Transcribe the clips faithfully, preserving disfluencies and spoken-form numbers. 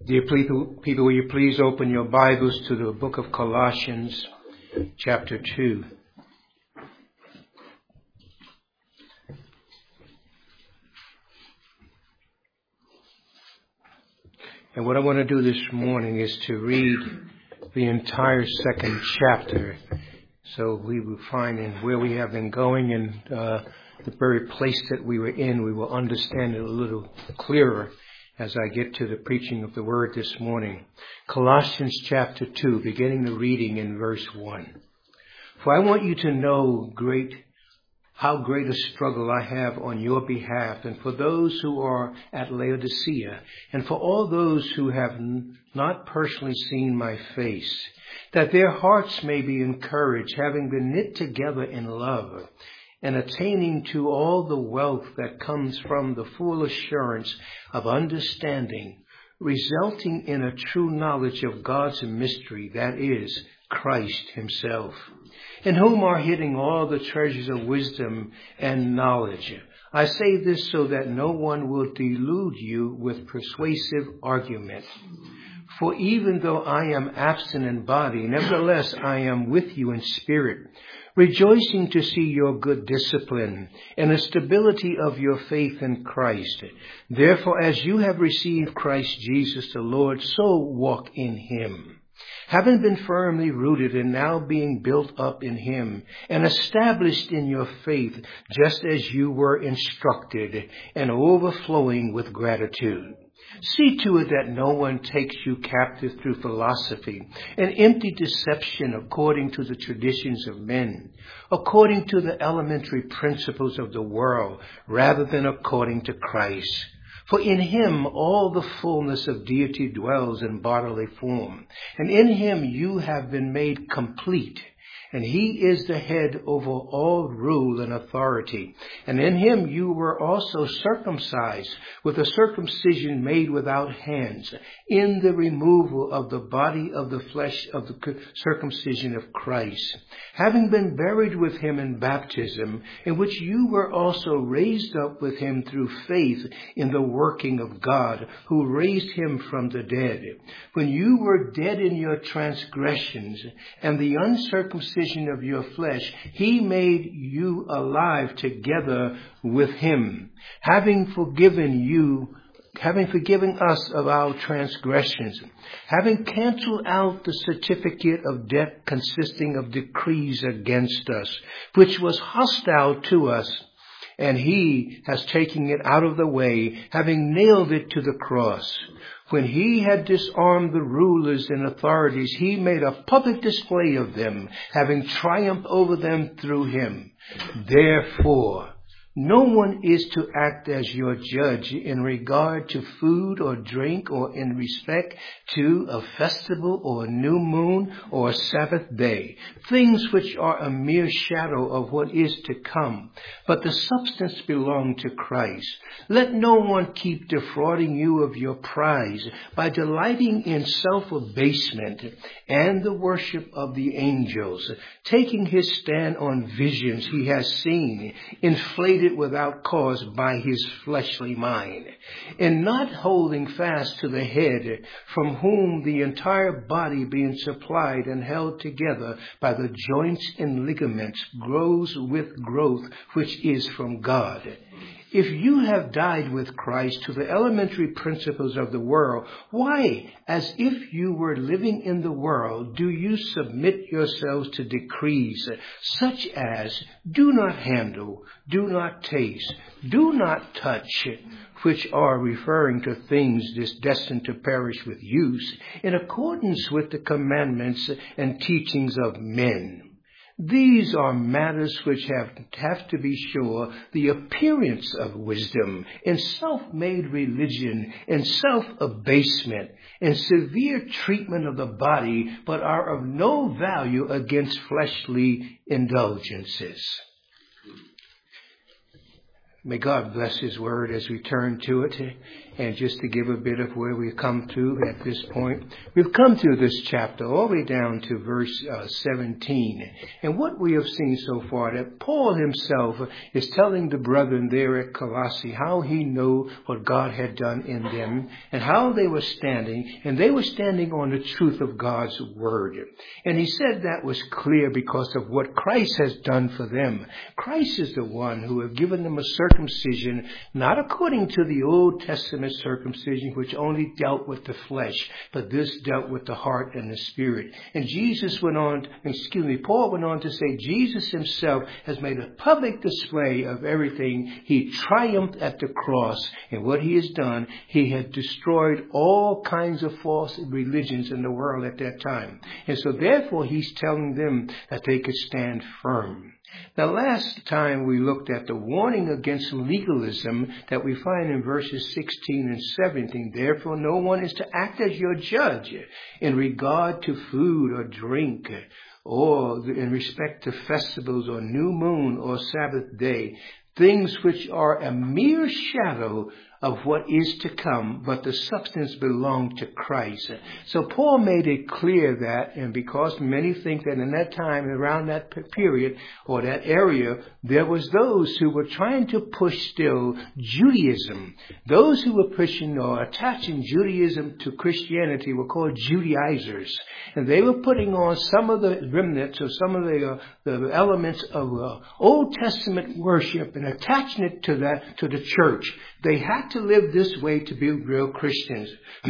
Dear people, will you please open your Bibles to the book of Colossians, chapter two. And what I want to do this morning is to read the entire second chapter, so we will find in where we have been going and uh, the very place that we were in, we will understand it a little clearer as I get to the preaching of the word this morning. Colossians chapter two, beginning the reading in verse one. For I want you to know great, how great a struggle I have on your behalf, and for those who are at Laodicea, and for all those who have n- not personally seen my face, that their hearts may be encouraged, having been knit together in love, and attaining to all the wealth that comes from the full assurance of understanding, resulting in a true knowledge of God's mystery, that is, Christ himself, in whom are hidden all the treasures of wisdom and knowledge. I say this so that no one will delude you with persuasive argument. For even though I am absent in body, nevertheless I am with you in spirit, rejoicing to see your good discipline and the stability of your faith in Christ. Therefore, as you have received Christ Jesus the Lord, so walk in him, having been firmly rooted and now being built up in him and established in your faith, just as you were instructed, and overflowing with gratitude. See to it that no one takes you captive through philosophy and empty deception according to the traditions of men, according to the elementary principles of the world, rather than according to Christ. For in him all the fullness of deity dwells in bodily form, and in him you have been made complete. And he is the head over all rule and authority. And in him you were also circumcised with a circumcision made without hands, in the removal of the body of the flesh of the circumcision of Christ, having been buried with him in baptism, in which you were also raised up with him through faith in the working of God, who raised him from the dead. When you were dead in your transgressions and the uncircumcision of your flesh, he made you alive together with him, having forgiven you, having forgiven us of our transgressions, having canceled out the certificate of debt consisting of decrees against us, which was hostile to us. And he has taken it out of the way, having nailed it to the cross. When he had disarmed the rulers and authorities, he made a public display of them, having triumphed over them through him. Therefore, no one is to act as your judge in regard to food or drink, or in respect to a festival or a new moon or a Sabbath day, things which are a mere shadow of what is to come, but the substance belong to Christ. Let no one keep defrauding you of your prize by delighting in self-abasement and the worship of the angels, taking his stand on visions he has seen, inflated without cause by his fleshly mind, and not holding fast to the head, from whom the entire body, being supplied and held together by the joints and ligaments, grows with growth which is from God. If you have died with Christ to the elementary principles of the world, why, as if you were living in the world, do you submit yourselves to decrees such as do not handle, do not taste, do not touch, which are referring to things destined to perish with use, in accordance with the commandments and teachings of men? These are matters which have, have to be sure the appearance of wisdom, in self-made religion, in self-abasement, in severe treatment of the body, but are of no value against fleshly indulgences. May God bless his word as we turn to it. And just to give a bit of where we've come to at this point, we've come to this chapter all the way down to verse uh, seventeen. And what we have seen so far, that Paul himself is telling the brethren there at Colossae how he knew what God had done in them and how they were standing. And they were standing on the truth of God's word. And he said that was clear because of what Christ has done for them. Christ is the one who has given them a circumcision, not according to the Old Testament circumcision, which only dealt with the flesh, but this dealt with the heart and the spirit. And Jesus went on, excuse me, Paul went on to say Jesus himself has made a public display of everything. He triumphed at the cross, and what he has done, he had destroyed all kinds of false religions in the world at that time. And so therefore he's telling them that they could stand firm. Now, last time we looked at the warning against legalism that we find in verses sixteen and seventeen. Therefore, no one is to act as your judge in regard to food or drink, or in respect to festivals or new moon or Sabbath day, things which are a mere shadow of what is to come, but the substance belonged to Christ. So Paul made it clear that, and because many think that in that time, around that period or that area, there was those who were trying to push still Judaism. Those who were pushing or attaching Judaism to Christianity were called Judaizers. And they were putting on some of the remnants or some of the, uh, the elements of uh, Old Testament worship and attaching it to that, to the church. They had to live this way to be real Christians.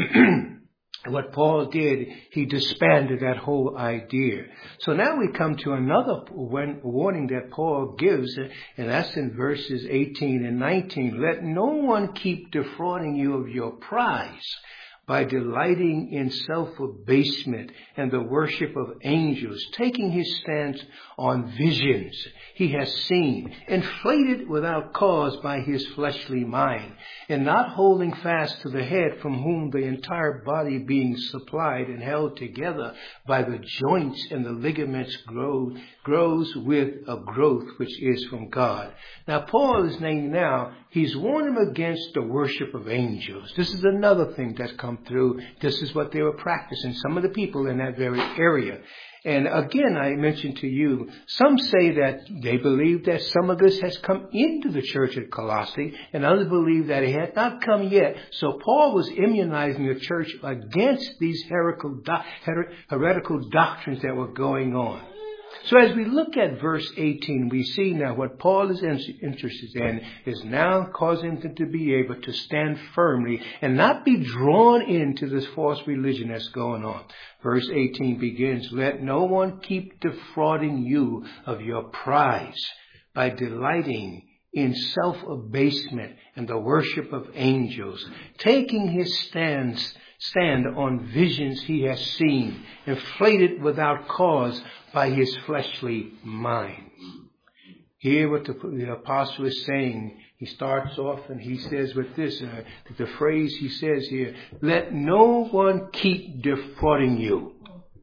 What Paul did, he disbanded that whole idea. So now we come to another warning that Paul gives, and that's in verses eighteen and nineteen. Let no one keep defrauding you of your prize by delighting in self-abasement and the worship of angels, taking his stance on visions he has seen, inflated without cause by his fleshly mind, and not holding fast to the head, from whom the entire body being supplied and held together by the joints and the ligaments grow, grows with a growth which is from God. Now Paul is saying now, he's warned them against the worship of angels. This is another thing that's come through. This is what they were practicing, some of the people in that very area. And again, I mentioned to you, some say that they believe that some of this has come into the church at Colossae, and others believe that it had not come yet. So Paul was immunizing the church against these heretical, do- heretical doctrines that were going on. So as we look at verse eighteen, we see now what Paul is interested in is now causing them to be able to stand firmly and not be drawn into this false religion that's going on. Verse eighteen begins, let no one keep defrauding you of your prize by delighting in self-abasement and the worship of angels, taking his stands, stand on visions he has seen, inflated without cause by his fleshly mind. Here what the, the apostle is saying, he starts off and he says with this, uh, the phrase he says here, let no one keep defrauding you.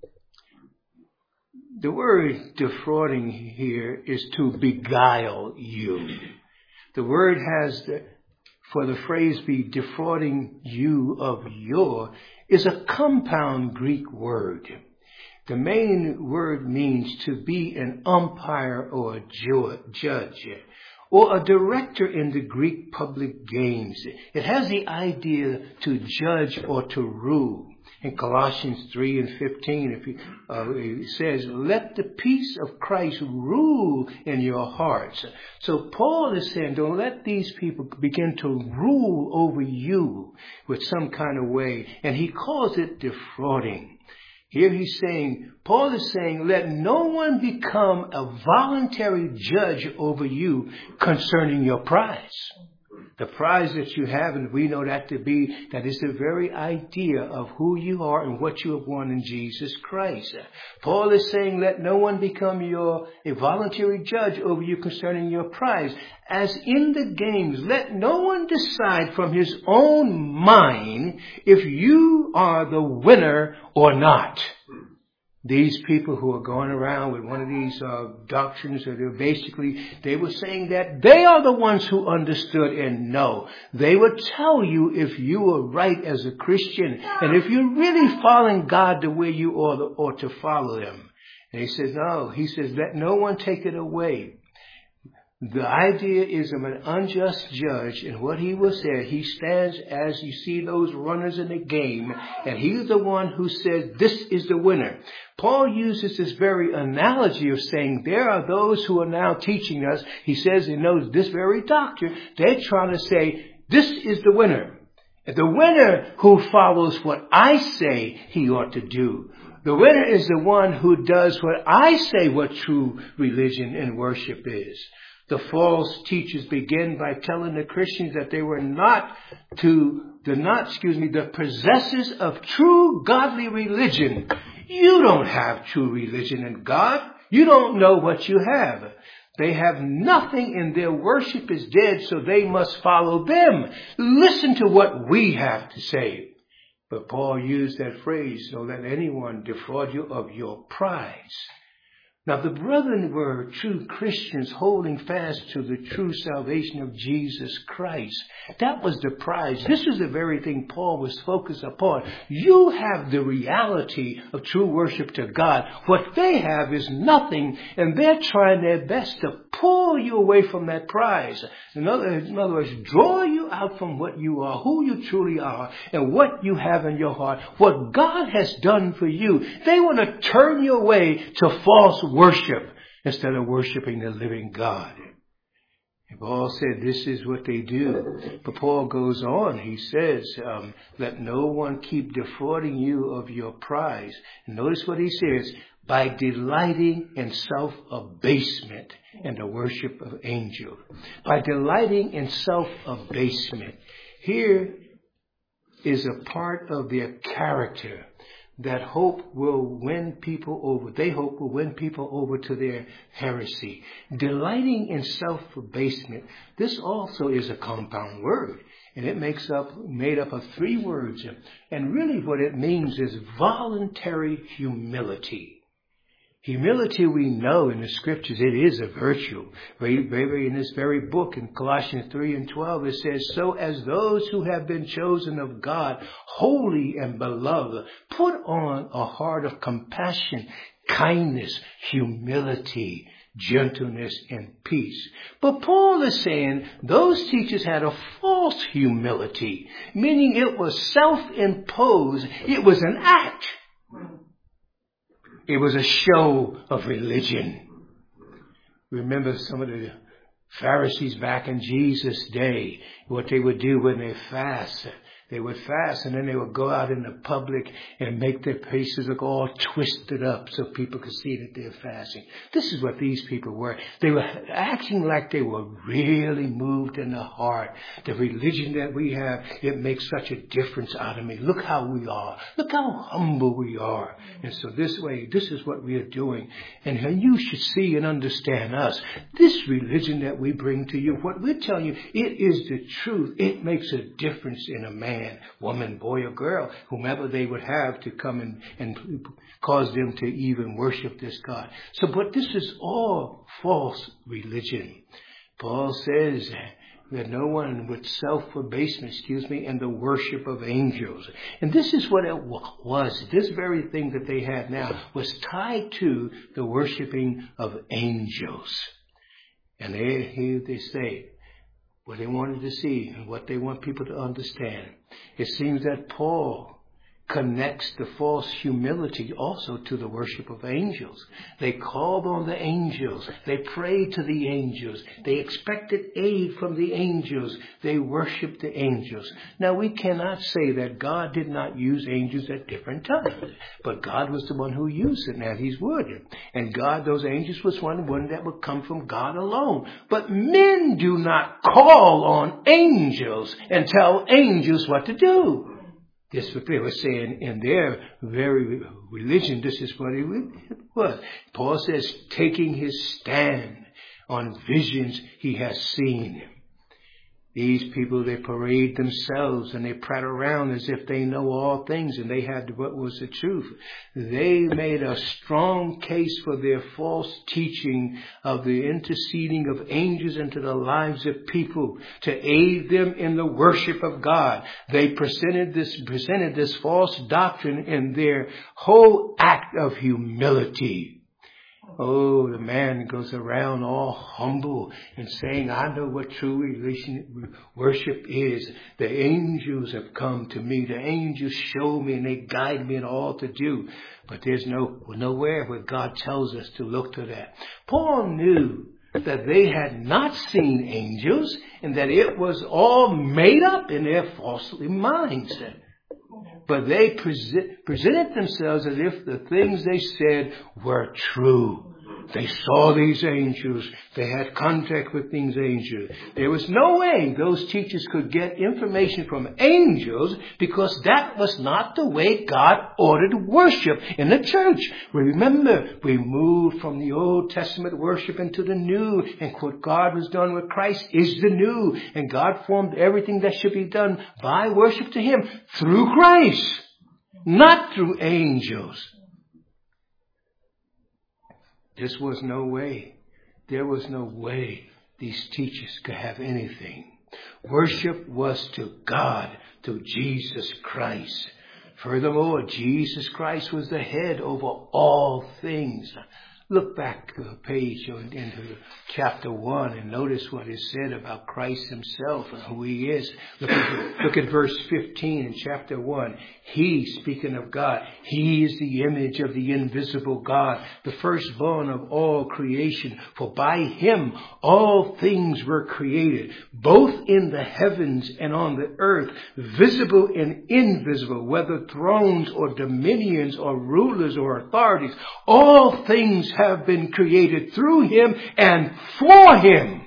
The word defrauding here is to beguile you. The word has, the, for the phrase be defrauding you of your, is a compound Greek word. The main word means to be an umpire or a judge, or a director in the Greek public games. It has the idea to judge or to rule. In Colossians three and fifteen, if he, uh, it says, let the peace of Christ rule in your hearts. So Paul is saying, don't let these people begin to rule over you with some kind of way. And he calls it defrauding. Here he's saying, Paul is saying, let no one become a voluntary judge over you concerning your prize. The prize that you have, and we know that to be, that is the very idea of who you are and what you have won in Jesus Christ. Paul is saying, let no one become your a voluntary judge over you concerning your prize. As in the games, let no one decide from his own mind if you are the winner or not. These people who are going around with one of these uh, doctrines, or they're basically, they were saying that they are the ones who understood and know. They would tell you if you were right as a Christian and if you're really following God the way you ought, ought to follow Him. And he says, no, he says, let no one take it away. The idea is of an unjust judge, and what he was there, he stands as you see those runners in the game, and he's the one who says, this is the winner. Paul uses this very analogy of saying there are those who are now teaching us. He says he knows this very doctrine. They're trying to say, this is the winner. The winner who follows what I say he ought to do. The winner is the one who does what I say what true religion and worship is. The false teachers begin by telling the Christians that they were not to, the not, excuse me, the possessors of true godly religion. You don't have true religion in God. You don't know what you have. They have nothing and their worship is dead, so they must follow them. Listen to what we have to say. But Paul used that phrase, so that anyone defraud you of your prize. Now, the brethren were true Christians holding fast to the true salvation of Jesus Christ. That was the prize. This is the very thing Paul was focused upon. You have the reality of true worship to God. What they have is nothing, and they're trying their best to pull you away from that prize. In other, in other words, draw you out from what you are, who you truly are, and what you have in your heart, what God has done for you. They want to turn you away to false worship instead of worshiping the living God. And Paul said this is what they do. But Paul goes on. He says, um, let no one keep defrauding you of your prize. And notice what he says, by delighting in self-abasement and the worship of angels. By delighting in self-abasement. Here is a part of their character that hope will win people over. They hope will win people over to their heresy. Delighting in self-abasement. This also is a compound word. And it makes up, made up of three words. And really what it means is voluntary humility. Humility, we know in the scriptures, it is a virtue. Very, very, in this very book, in Colossians three and twelve, it says, so as those who have been chosen of God, holy and beloved, put on a heart of compassion, kindness, humility, gentleness, and peace. But Paul is saying those teachers had a false humility, meaning it was self-imposed. It was an act. It was a show of religion. Remember some of the Pharisees back in Jesus' day, what they would do when they fast. They would fast and then they would go out in the public and make their faces look all twisted up so people could see that they're fasting. This is what these people were. They were acting like they were really moved in the heart. The religion that we have, it makes such a difference out of me. Look how we are. Look how humble we are. And so this way, this is what we are doing. And you should see and understand us. This religion that we bring to you, what we're telling you, it is the truth. It makes a difference in a man. Woman, boy, or girl, whomever they would have to come and, and cause them to even worship this God. So, but this is all false religion. Paul says that no one with self-abasement, excuse me, and the worship of angels. And this is what it was. This very thing that they had now was tied to the worshiping of angels. And they, here they say, what they wanted to see and what they want people to understand. It seems that Paul connects the false humility also to the worship of angels. They called on the angels. They prayed to the angels. They expected aid from the angels. They worshiped the angels. Now, we cannot say that God did not use angels at different times, but God was the one who used it, and He's would. And God, those angels was one, one that would come from God alone. But men do not call on angels and tell angels what to do. This is what they were saying in their very religion. This is what it was. Paul says, taking his stand on visions he has seen. These people, they parade themselves and they prat around as if they know all things and they had what was the truth. They made a strong case for their false teaching of the interceding of angels into the lives of people to aid them in the worship of God. They presented this, presented this false doctrine in their whole act of humility. Oh, the man goes around all humble and saying, I know what true religion, worship is. The angels have come to me. The angels show me and they guide me in all to do. But there's no nowhere where God tells us to look to that. Paul knew that they had not seen angels and that it was all made up in their false minds. But they present, presented themselves as if the things they said were true. They saw these angels. They had contact with these angels. There was no way those teachers could get information from angels because that was not the way God ordered worship in the church. Remember, we moved from the Old Testament worship into the New, and what God has done with Christ is the New. And God formed everything that should be done by worship to Him through Christ, not through angels. This was no way. There was no way these teachers could have anything. Worship was to God through Jesus Christ. Furthermore, Jesus Christ was the head over all things. Look back a page into chapter one and notice what is said about Christ Himself and who He is. Look at, look at verse fifteen in chapter one. He, speaking of God, He is the image of the invisible God, the firstborn of all creation. For by Him all things were created, both in the heavens and on the earth, visible and invisible, whether thrones or dominions or rulers or authorities. All things have been created through Him and for Him.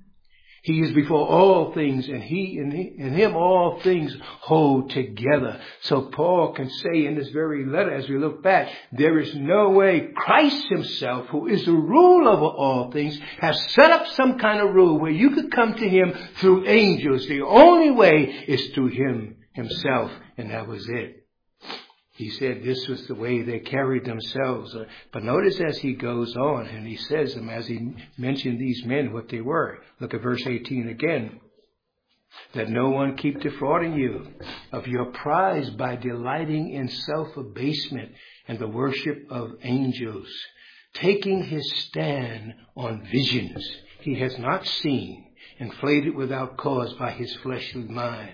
He is before all things, and He in, he, in Him all things hold together. So Paul can say in this very letter, as we look back, there is no way Christ Himself, who is the rule over all things, has set up some kind of rule where you could come to Him through angels. The only way is through Him Himself, and that was it. He said this was the way they carried themselves. But notice as he goes on, and he says them as he mentioned these men, what they were. Look at verse eighteen again. That no one keep defrauding you of your prize by delighting in self-abasement and the worship of angels, taking his stand on visions he has not seen, inflated without cause by his fleshly mind.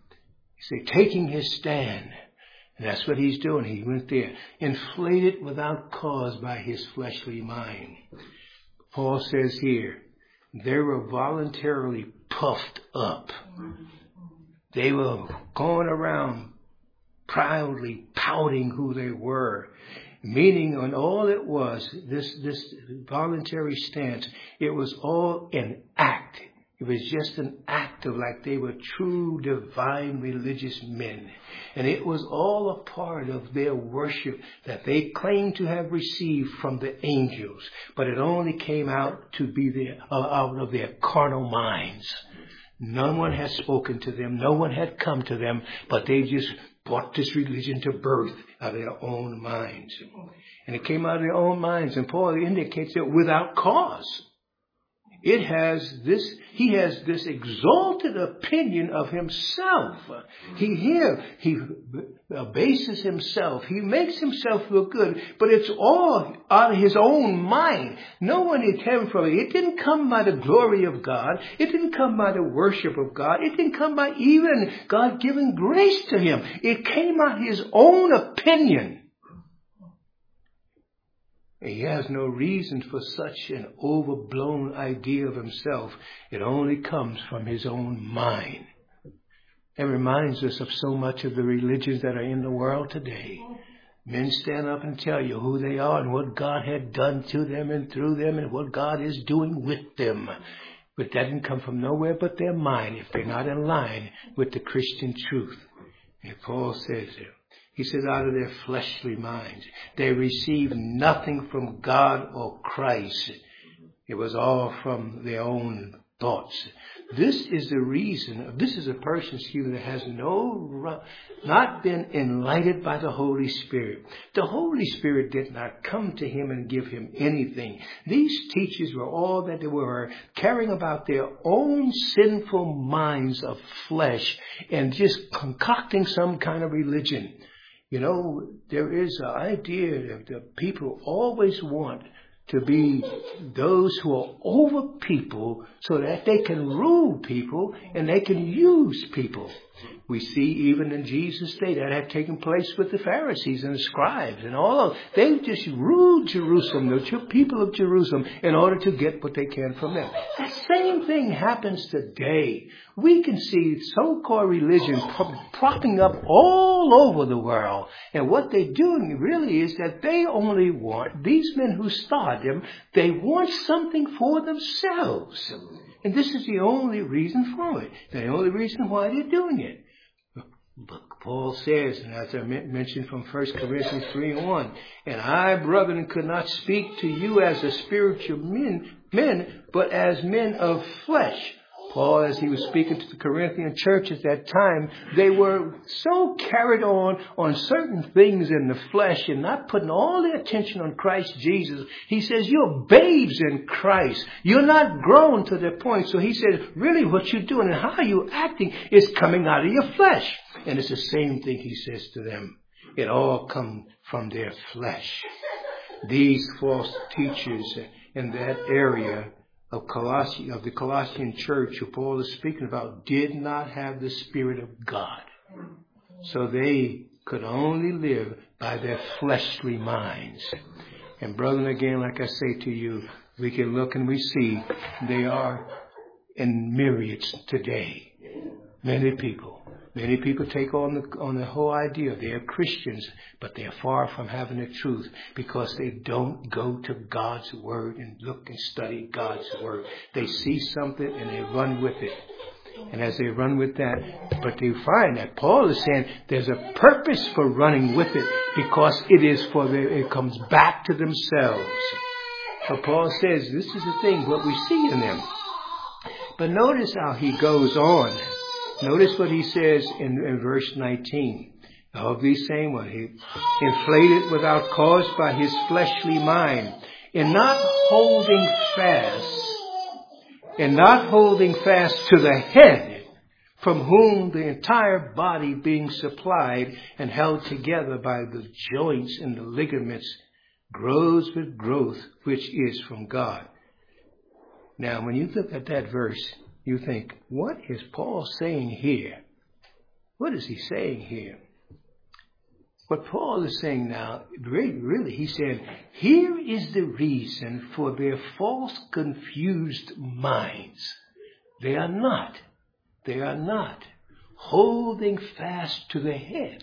He said, taking his stand. And that's what he's doing. He went there, inflated without cause by his fleshly mind. Paul says here, they were voluntarily puffed up. They were going around proudly pouting who they were. Meaning on all it was, this, this voluntary stance, it was all an act. It was just an act of like they were true divine religious men. And it was all a part of their worship that they claimed to have received from the angels. But it only came out to be their, uh, out of their carnal minds. No one had spoken to them. No one had come to them. But they just brought this religion to birth out of their own minds. And it came out of their own minds. And Paul indicates it without cause. It has this, he has this exalted opinion of himself. He here, he abases himself. He makes himself look good, but it's all out of his own mind. No one it came from it. It didn't come by the glory of God. It didn't come by the worship of God. It didn't come by even God giving grace to him. It came out of his own opinion. He has no reason for such an overblown idea of himself. It only comes from his own mind. It reminds us of so much of the religions that are in the world today. Men stand up and tell you who they are and what God had done to them and through them and what God is doing with them. But that didn't come from nowhere but their mind if they're not in line with the Christian truth. And Paul says it. He says out of their fleshly minds. They received nothing from God or Christ. It was all from their own thoughts. This is the reason, this is a person, excuse me, that has no, not been enlightened by the Holy Spirit. The Holy Spirit did not come to him and give him anything. These teachers were all that they were, caring about their own sinful minds of flesh and just concocting some kind of religion. You know, there is an idea that the people always want to be those who are over people so that they can rule people and they can use people. We see even in Jesus' day that had taken place with the Pharisees and the scribes and all of them. They just ruled Jerusalem, the people of Jerusalem, in order to get what they can from them. That same thing happens today. We can see so-called religion propping up all over the world. And what they're doing really is that they only want, these men who start them, they want something for themselves. And this is the only reason for it. The only reason why they're doing it. But Paul says, and as I mentioned from First Corinthians three and one, and I, brethren, could not speak to you as a spiritual men, men, but as men of flesh. Paul, as he was speaking to the Corinthian church at that time, they were so carried on on certain things in the flesh and not putting all their attention on Christ Jesus. He says, you're babes in Christ. You're not grown to that point. So he says, really what you're doing and how you're acting is coming out of your flesh. And it's the same thing he says to them. It all comes from their flesh. These false teachers in that area of Colossi, of the Colossian church who Paul is speaking about did not have the Spirit of God. So they could only live by their fleshly minds. And brethren, again, like I say to you, we can look and we see they are in myriads today. Many people. Many people take on the on the whole idea they are Christians, but they are far from having the truth because they don't go to God's Word and look and study God's Word. They see something and they run with it. And as they run with that, but they find that Paul is saying there's a purpose for running with it because it is for the, it comes back to themselves. So Paul says this is the thing, what we see in them. But notice how he goes on. Notice what he says in, in verse nineteen. Of these same one, he inflated without cause by his fleshly mind, in not holding fast, in not holding fast to the head, from whom the entire body being supplied and held together by the joints and the ligaments grows with growth which is from God. Now, when you look at that verse, you think, what is Paul saying here? What is he saying here? What Paul is saying now, really, really, he said, here is the reason for their false, confused minds. They are not, they are not holding fast to the head.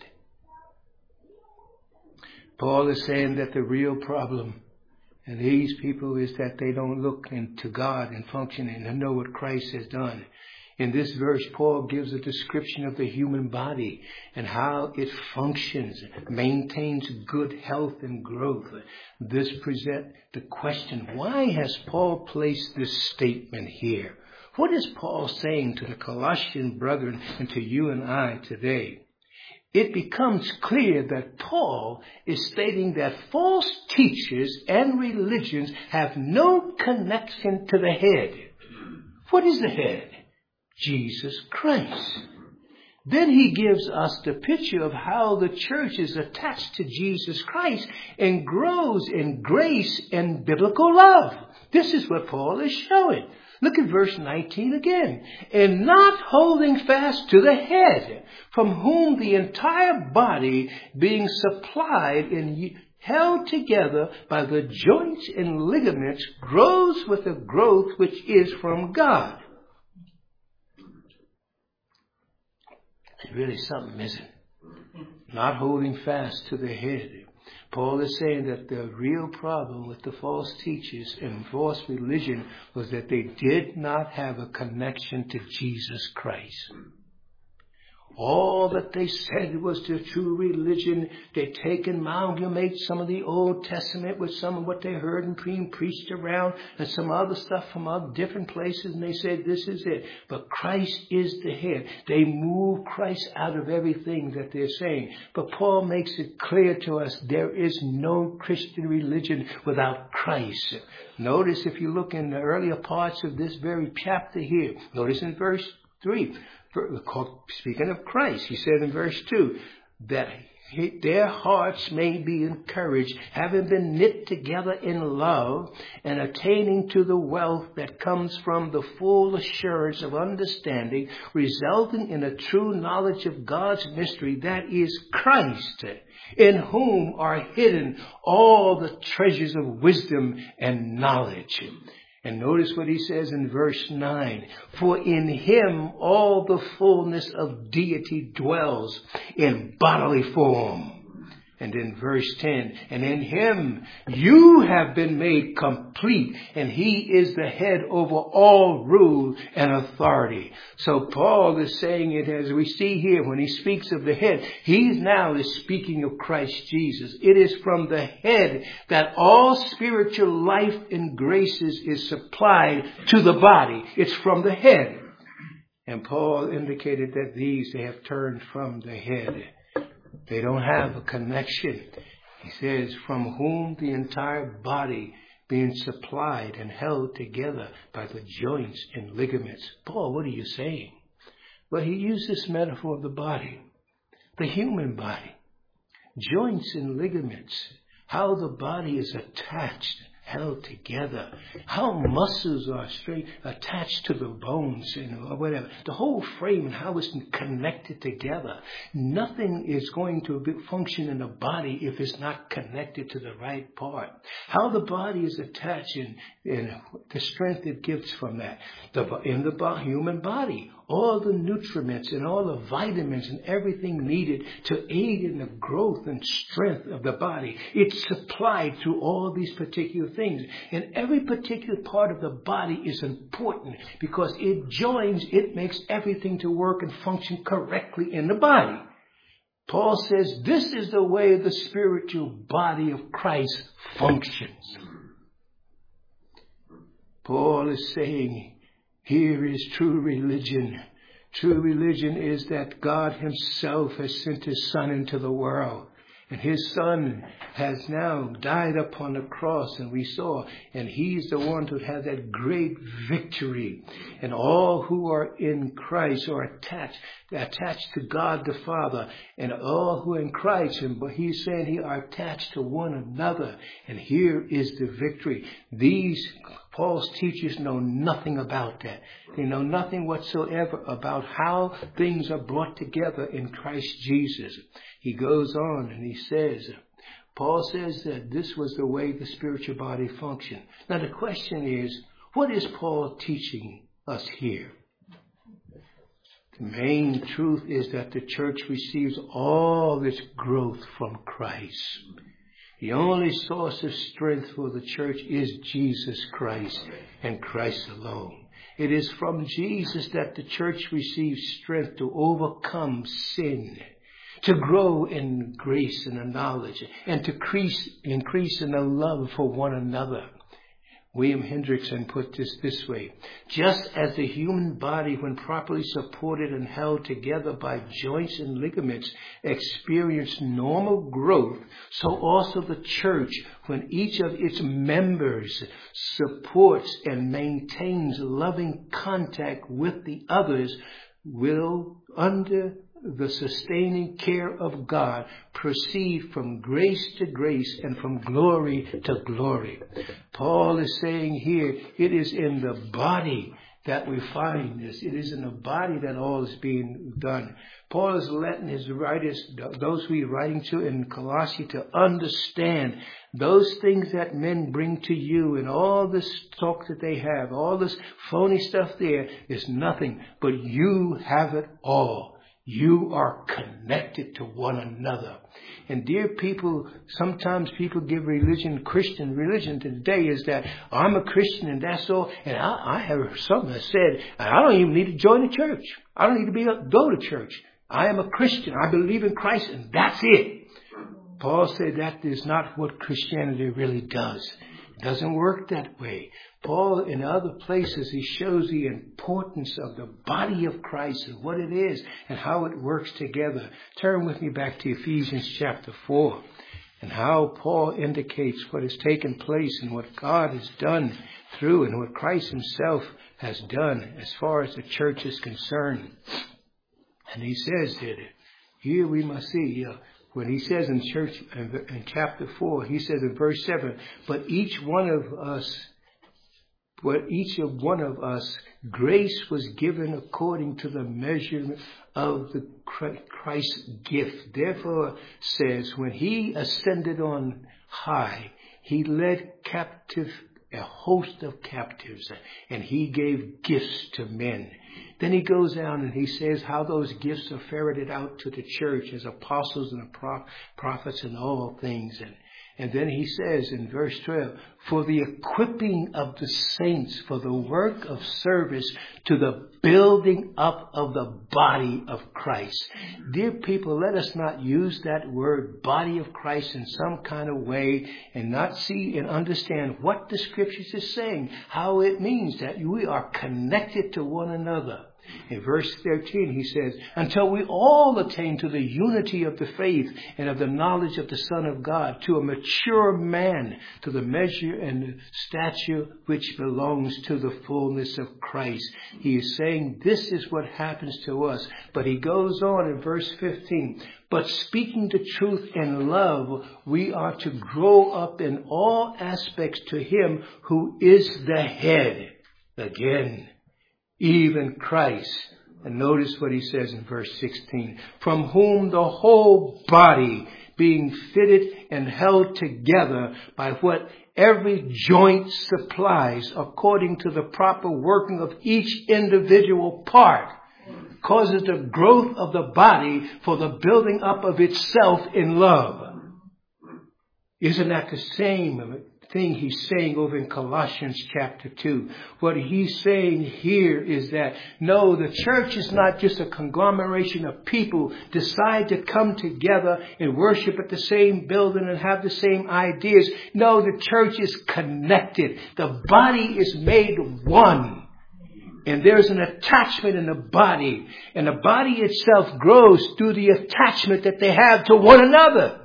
Paul is saying that the real problem and these people is that they don't look into God and function and know what Christ has done. In this verse, Paul gives a description of the human body and how it functions, maintains good health and growth. This presents the question, why has Paul placed this statement here? What is Paul saying to the Colossian brethren and to you and I today? It becomes clear that Paul is stating that false teachers and religions have no connection to the head. What is the head? Jesus Christ. Then he gives us the picture of how the church is attached to Jesus Christ and grows in grace and biblical love. This is what Paul is showing. Look at verse nineteen again. And not holding fast to the head, from whom the entire body being supplied and held together by the joints and ligaments grows with a growth which is from God. There's really something missing. Not holding fast to the head. Paul is saying that the real problem with the false teachers and false religion was that they did not have a connection to Jesus Christ. All that they said was the true religion. They take and amalgamate some of the Old Testament with some of what they heard and being preached around and some other stuff from other different places, and they said this is it. But Christ is the head. They move Christ out of everything that they're saying. But Paul makes it clear to us there is no Christian religion without Christ. Notice if you look in the earlier parts of this very chapter here, notice in verse three, speaking of Christ, he said in verse two, that their hearts may be encouraged, having been knit together in love and attaining to the wealth that comes from the full assurance of understanding, resulting in a true knowledge of God's mystery, that is Christ, in whom are hidden all the treasures of wisdom and knowledge. And notice what he says in verse nine. For in him all the fullness of deity dwells in bodily form. And in verse ten, and in him you have been made complete, and he is the head over all rule and authority. So Paul is saying it as we see here when he speaks of the head. He now is speaking of Christ Jesus. It is from the head that all spiritual life and graces is supplied to the body. It's from the head. And Paul indicated that these they have turned from the head. They don't have a connection. He says, from whom the entire body being supplied and held together by the joints and ligaments. Paul, what are you saying? Well, he used this metaphor of the body, the human body, joints and ligaments, how the body is attached, held together, how muscles are straight attached to the bones and whatever, the whole frame and how it's connected together. Nothing is going to function in the body if it's not connected to the right part. How the body is attached and, and the strength it gives from that. The, in the human body, all the nutriments and all the vitamins and everything needed to aid in the growth and strength of the body. It's supplied through all these particular things. And every particular part of the body is important because it joins, it makes everything to work and function correctly in the body. Paul says this is the way the spiritual body of Christ functions. Paul is saying, here is true religion. True religion is that God himself has sent his Son into the world. And his Son has now died upon the cross, and we saw, and he's the one who had that great victory. And all who are in Christ are attached, attached to God the Father. And all who are in Christ, and he's saying he are attached to one another. And here is the victory. These Paul's teachers know nothing about that. They know nothing whatsoever about how things are brought together in Christ Jesus. He goes on and he says, Paul says that this was the way the spiritual body functioned. Now the question is, what is Paul teaching us here? The main truth is that the church receives all its growth from Christ. The only source of strength for the church is Jesus Christ and Christ alone. It is from Jesus that the church receives strength to overcome sin, to grow in grace and in knowledge, and to increase, increase in the love for one another. William Hendrickson put this this way: just as the human body, when properly supported and held together by joints and ligaments, experience normal growth, so also the church, when each of its members supports and maintains loving contact with the others, will, under the sustaining care of God, proceed from grace to grace and from glory to glory. Paul is saying here, it is in the body that we find this. It is in the body that all is being done. Paul is letting his writers, those who he's writing to in Colossae, to understand those things that men bring to you and all this talk that they have, all this phony stuff there is nothing, but you have it all. You are connected to one another. And dear people, sometimes people give religion, Christian religion today is that I'm a Christian and that's all. And I, I have something that said, I don't even need to join the church. I don't need to be go to church. I am a Christian. I believe in Christ, and that's it. Paul said that is not what Christianity really does. It doesn't work that way. Paul, in other places, he shows the importance of the body of Christ and what it is and how it works together. Turn with me back to Ephesians chapter four and how Paul indicates what has taken place and what God has done through and what Christ himself has done as far as the church is concerned. And he says that here we must see, uh, when he says in church, in, in chapter four, he says in verse seven, but each one of us, but each of one of us, grace was given according to the measure of the Christ's gift. Therefore says, when he ascended on high, he led captive a host of captives, and he gave gifts to men. Then he goes down and he says how those gifts are ferreted out to the church as apostles and prophets and all things. And, and then he says in verse twelve, for the equipping of the saints for the work of service to the building up of the body of Christ. Dear people, let us not use that word body of Christ in some kind of way and not see and understand what the scriptures is saying, how it means that we are connected to one another. In verse thirteen, he says, until we all attain to the unity of the faith and of the knowledge of the Son of God, to a mature man, to the measure and the stature which belongs to the fullness of Christ. He is saying this is what happens to us. But he goes on in verse fifteen, but speaking the truth in love, we are to grow up in all aspects to him who is the head. Again, even Christ. And notice what he says in verse sixteen. From whom the whole body, being fitted and held together by what every joint supplies, according to the proper working of each individual part, causes the growth of the body for the building up of itself in love. Isn't that the same thing he's saying over in Colossians chapter two? What he's saying here is that, no, the church is not just a conglomeration of people decide to come together and worship at the same building and have the same ideas. No, the church is connected. The body is made one. And there's an attachment in the body. And the body itself grows through the attachment that they have to one another.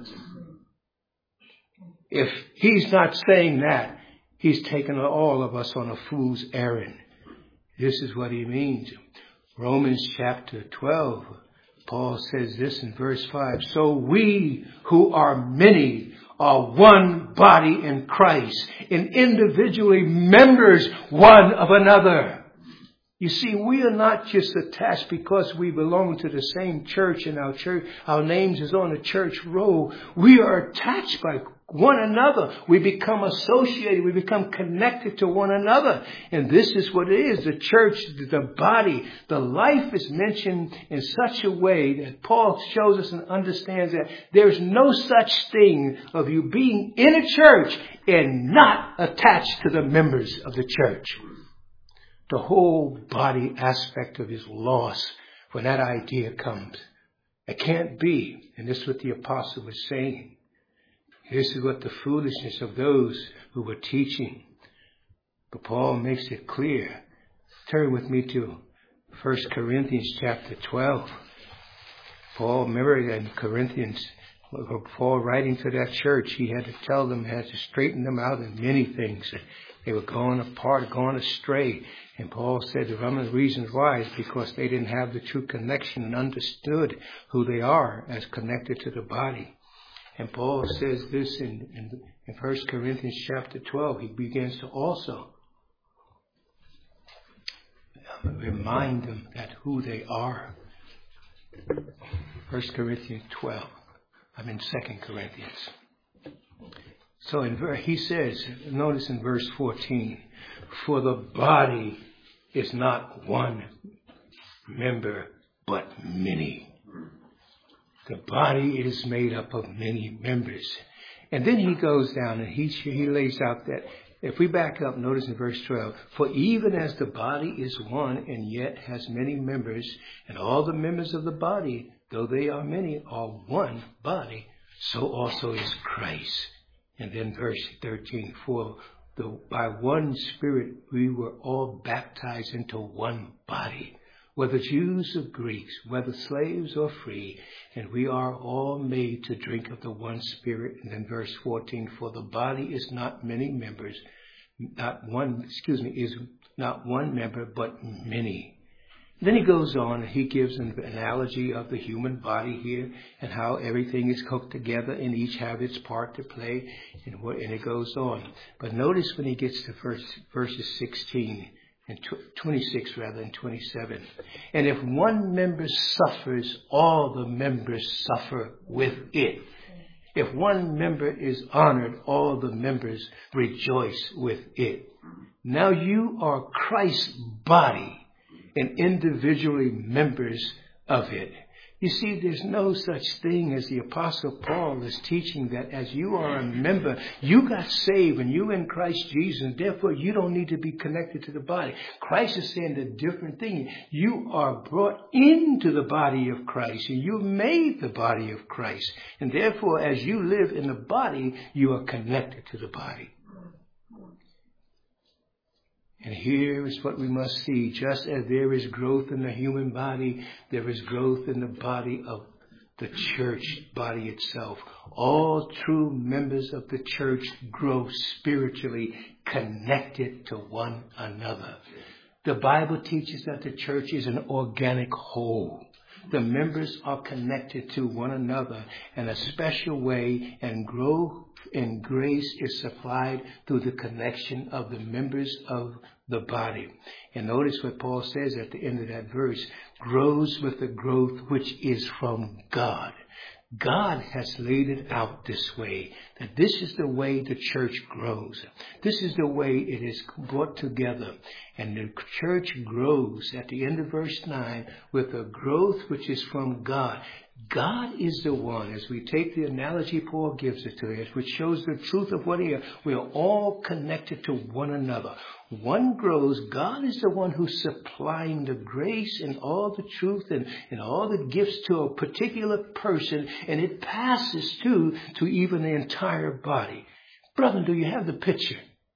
If he's not saying that, he's taken all of us on a fool's errand. This is what he means. Romans chapter twelve, Paul says this in verse five. So we who are many are one body in Christ, and individually members one of another. You see, we are not just attached because we belong to the same church and our church, our names is on the church roll. We are attached by one another. We become associated. We become connected to one another. And this is what it is. The church, the body, the life is mentioned in such a way that Paul shows us and understands that there's no such thing of you being in a church and not attached to the members of the church. The whole body aspect of is lost when that idea comes. It can't be. And this is what the apostle was saying. This is what the foolishness of those who were teaching. But Paul makes it clear. Turn with me to First Corinthians chapter twelve. Paul, remember in Corinthians, Paul writing to that church, he had to tell them, had to straighten them out in many things. They were going apart, going astray. And Paul said one of the reasons why is because they didn't have the true connection and understood who they are as connected to the body. And Paul says this in, in, in First Corinthians chapter twelve. He begins to also remind them that who they are. First Corinthians twelve. I'm in Second Corinthians. So in he says, notice in verse fourteen, for the body is not one member, but many. The body is made up of many members. And then he goes down and he, he lays out that If we back up, notice in verse twelve, for even as the body is one and yet has many members, and all the members of the body, though they are many, are one body, so also is Christ. And then verse thirteen, for the, by one Spirit we were all baptized into one body, whether Jews or Greeks, whether slaves or free, and we are all made to drink of the one Spirit. And then verse fourteen, for the body is not many members, not one, excuse me, is not one member, but many. Then he goes on and he gives an analogy of the human body here and how everything is cooked together and each have its part to play, and, what, and it goes on. But notice when he gets to verse, verses sixteen and twenty-six rather than twenty-seven. And if one member suffers, all the members suffer with it. If one member is honored, all the members rejoice with it. Now you are Christ's body and individually members of it. You see, there's no such thing as the Apostle Paul is teaching, that as you are a member, you got saved and you in Christ Jesus, and therefore you don't need to be connected to the body. Christ is saying a different thing. You are brought into the body of Christ, and you made the body of Christ. And therefore, as you live in the body, you are connected to the body. And here is what we must see. Just as there is growth in the human body, there is growth in the body of the church body itself. All true members of the church grow spiritually connected to one another. The Bible teaches that the church is an organic whole. The members are connected to one another in a special way, and growth in grace is supplied through the connection of the members of the body. And notice what Paul says at the end of that verse, grows with the growth which is from God. God has laid it out this way, that this is the way the church grows. This is the way it is brought together. And the church grows at the end of verse nine with a growth which is from God. God is the one, as we take the analogy Paul gives it to us, which shows the truth of what he is. We are all connected to one another. One grows. God is the one who's supplying the grace and all the truth and, and all the gifts to a particular person, and it passes to, to even the entire body. Brother, do you have the picture?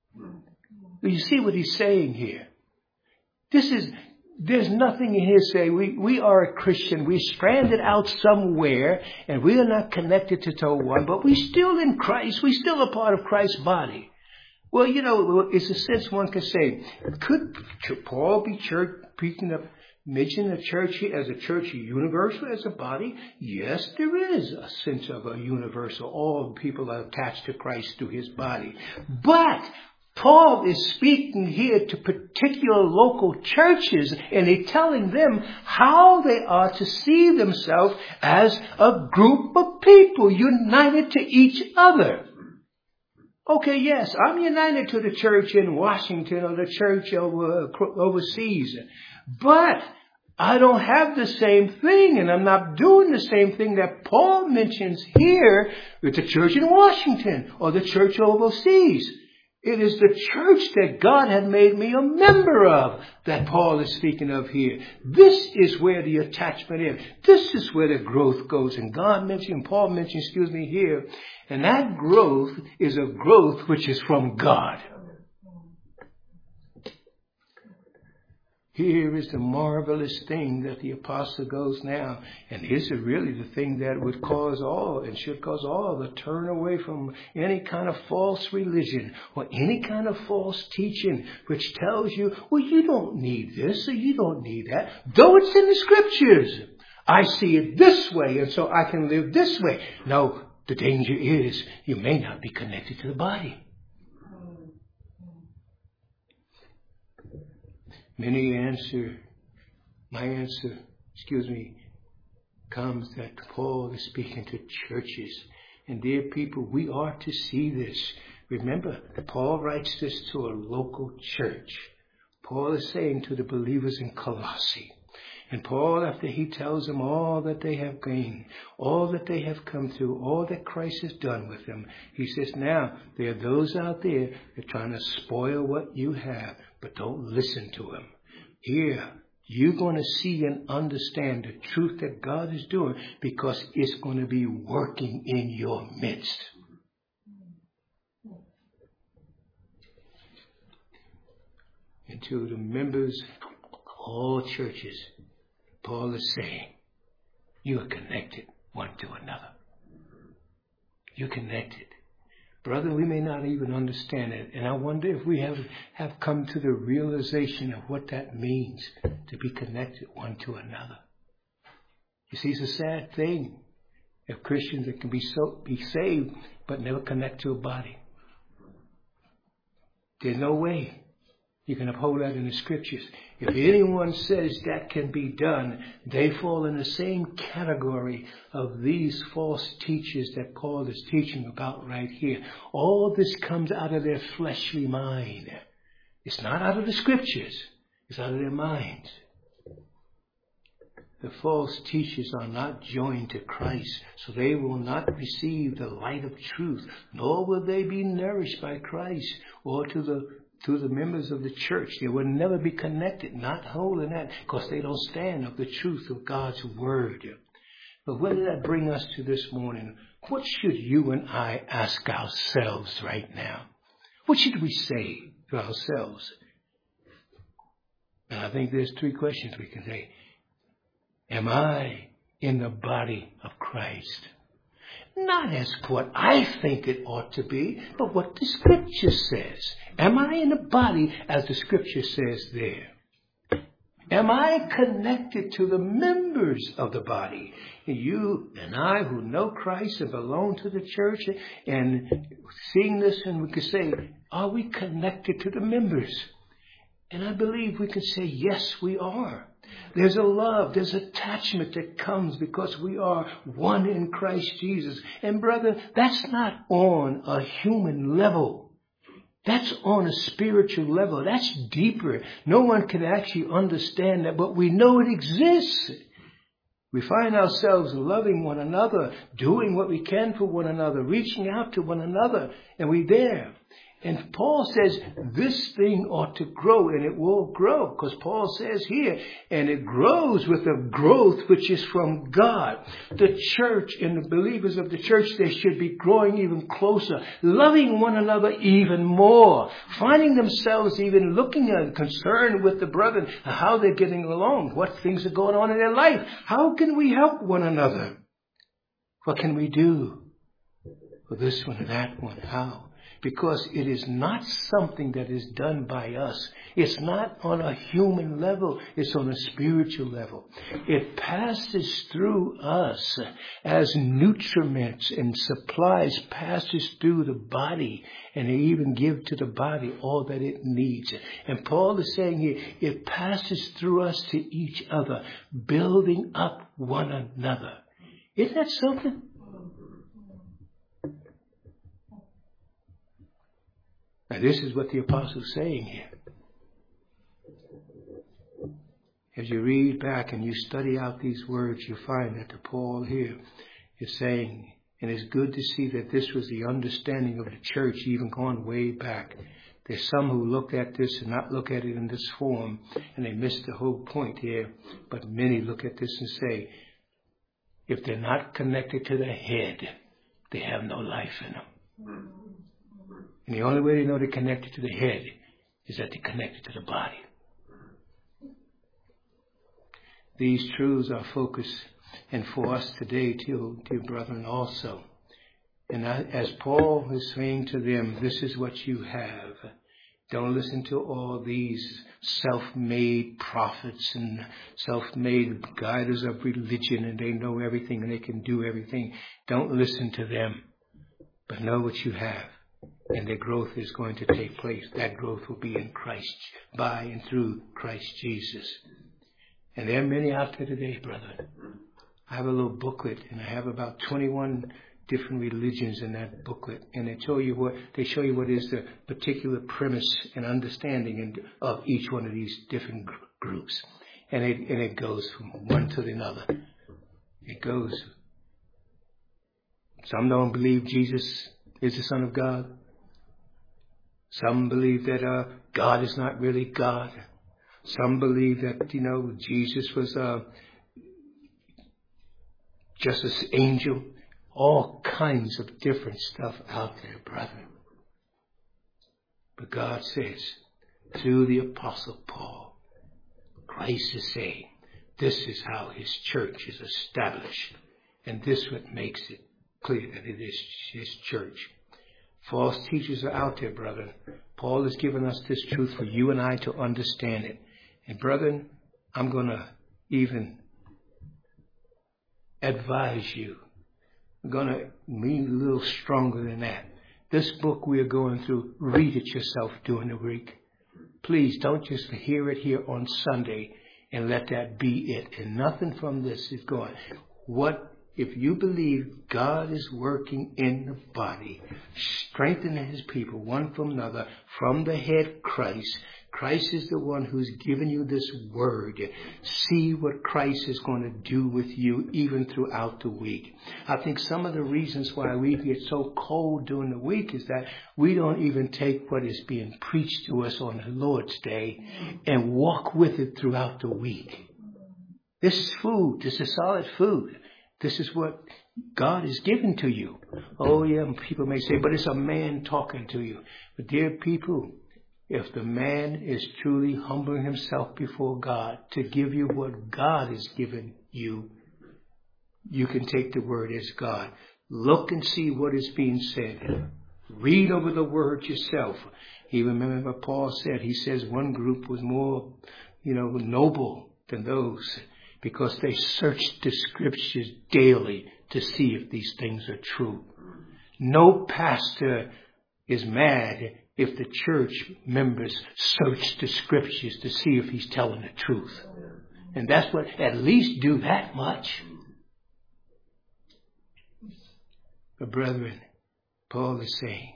Do you see what he's saying here? This is... There's nothing in here say we, we are a Christian. We stranded out somewhere and we are not connected to toe one, but we still in Christ. We still a part of Christ's body. Well, you know, it's a sense one can say, could, could Paul be church, speaking of, mention the church as a church universal, as a body? Yes, there is a sense of a universal. All people are attached to Christ through his body. But Paul is speaking here to particular local churches, and he's telling them how they are to see themselves as a group of people united to each other. Okay, yes, I'm united to the church in Washington or the church over, overseas, but I don't have the same thing, and I'm not doing the same thing that Paul mentions here with the church in Washington or the church overseas. It is the church that God had made me a member of that Paul is speaking of here. This is where the attachment is. This is where the growth goes. And God mentioned, Paul mentioned, excuse me, here. And that growth is a growth which is from God. Here is the marvelous thing that the apostle goes now. And this is really the thing that would cause all and should cause all to turn away from any kind of false religion or any kind of false teaching which tells you, well, you don't need this or you don't need that. Though it's in the scriptures. I see it this way and so I can live this way. No, the danger is you may not be connected to the body. Many answer, my answer, excuse me, comes that Paul is speaking to churches. And dear people, we are to see this. Remember, Paul writes this to a local church. Paul is saying to the believers in Colossae, And Paul, after he tells them all that they have gained, all that they have come through, all that Christ has done with them, he says, now, there are those out there that are trying to spoil what you have, but don't listen to them. Here, you're going to see and understand the truth that God is doing because it's going to be working in your midst. And to the members of all churches, Paul is saying, you are connected one to another. You're connected. Brother, we may not even understand it. And I wonder if we have, have come to the realization of what that means to be connected one to another. You see, it's a sad thing of Christians that can be so be saved but never connect to a body. There's no way you can uphold that in the scriptures. If anyone says that can be done, they fall in the same category of these false teachers that Paul is teaching about right here. All this comes out of their fleshly mind. It's not out of the scriptures. It's out of their minds. The false teachers are not joined to Christ, so they will not receive the light of truth, nor will they be nourished by Christ or to the to the members of the church. They will never be connected, not whole in that, because they don't stand of the truth of God's word. But where did that bring us to this morning? What should you and I ask ourselves right now? What should we say to ourselves? And I think there's three questions we can say. Am I in the body of Christ? Not as what I think it ought to be, but what the scripture says. Am I in the body as the scripture says there? Am I connected to the members of the body? You and I who know Christ and belong to the church and seeing this, and we can say, are we connected to the members? And I believe we can say, yes, we are. There's a love, there's attachment that comes because we are one in Christ Jesus. And brother, that's not on a human level. That's on a spiritual level. That's deeper. No one can actually understand that, but we know it exists. We find ourselves loving one another, doing what we can for one another, reaching out to one another, and we're there. And Paul says this thing ought to grow, and it will grow, because Paul says here, and it grows with a growth which is from God. The church and the believers of the church, they should be growing even closer, loving one another even more, finding themselves even looking and concerned with the brethren, how they're getting along, what things are going on in their life. How can we help one another? What can we do for this one or that one? How? Because it is not something that is done by us. It's not on a human level. It's on a spiritual level. It passes through us as nutriments and supplies passes through the body. And they even give to the body all that it needs. And Paul is saying here, it passes through us to each other, building up one another. Isn't that something? Now this is what the apostle is saying here. As you read back and you study out these words, you find that the Paul here is saying, and it's good to see that this was the understanding of the church even going way back. There's some who look at this and not look at it in this form, and they miss the whole point here. But many look at this and say, if they're not connected to the head, they have no life in them. And the only way they know they're connected to the head is that they're connected to the body. These truths are focused, and for us today, too, dear brethren, also. And as Paul is saying to them, this is what you have. Don't listen to all these self-made prophets and self-made guiders of religion, and they know everything and they can do everything. Don't listen to them, but know what you have. And their growth is going to take place. That growth will be in Christ, by and through Christ Jesus. And there are many out there today, brother. I have a little booklet, and I have about twenty-one different religions in that booklet. And they tell you what, they show you what is the particular premise and understanding of each one of these different groups. And it, and it goes from one to the other. It goes. Some don't believe Jesus is the Son of God. Some believe that uh, God is not really God. Some believe that, you know, Jesus was uh, just an angel. All kinds of different stuff out there, brother. But God says, through the Apostle Paul, Christ is saying, this is how his church is established. And this is what makes it clear that it is his church. False teachers are out there, brethren. Paul has given us this truth for you and I to understand it. And brethren, I'm going to even advise you. I'm going to mean a little stronger than that. This book we are going through, read it yourself during the week. Please don't just hear it here on Sunday and let that be it. And nothing from this is going. What if you believe God is working in the body, strengthening his people one from another, from the head Christ. Christ is the one who's given you this word. See what Christ is going to do with you even throughout the week. I think some of the reasons why we get so cold during the week is that we don't even take what is being preached to us on the Lord's Day and walk with it throughout the week. This is food. This is solid food. This is what God has given to you. Oh, yeah, people may say, but it's a man talking to you. But dear people, if the man is truly humbling himself before God to give you what God has given you, you can take the word as God. Look and see what is being said. Read over the word yourself. You remember what Paul said. He says one group was more, you know, noble than those, because they searched the scriptures daily to see if these things are true. No pastor is mad if the church members search the scriptures to see if he's telling the truth. And that's what, at least do that much. But brethren, Paul is saying,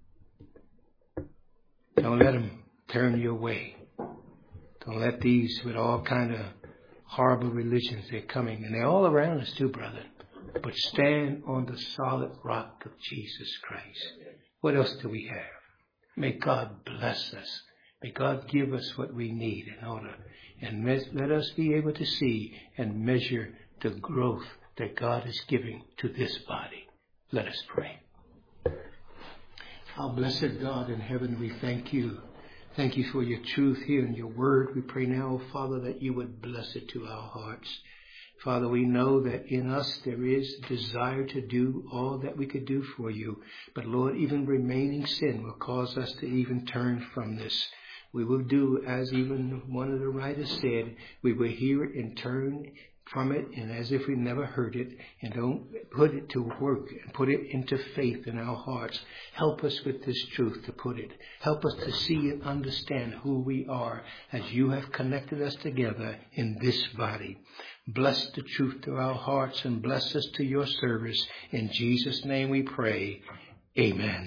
don't let them turn you away. Don't let these with all kind of horrible religions, they're coming, and they're all around us too, brother. But stand on the solid rock of Jesus Christ. What else do we have? May God bless us. May God give us what we need in order. And let us be able to see and measure the growth that God is giving to this body. Let us pray. Our blessed God in heaven, we thank you. Thank you for your truth here in your word. We pray now, Father, that you would bless it to our hearts. Father, we know that in us there is a desire to do all that we could do for you. But Lord, even remaining sin will cause us to even turn from this. We will do as even one of the writers said, we will hear it and turn from it, and as if we never heard it, and don't put it to work and put it into faith in our hearts. Help us with this truth to put it. Help us to see and understand who we are as you have connected us together in this body. Bless the truth to our hearts and bless us to your service. In Jesus' name we pray. Amen.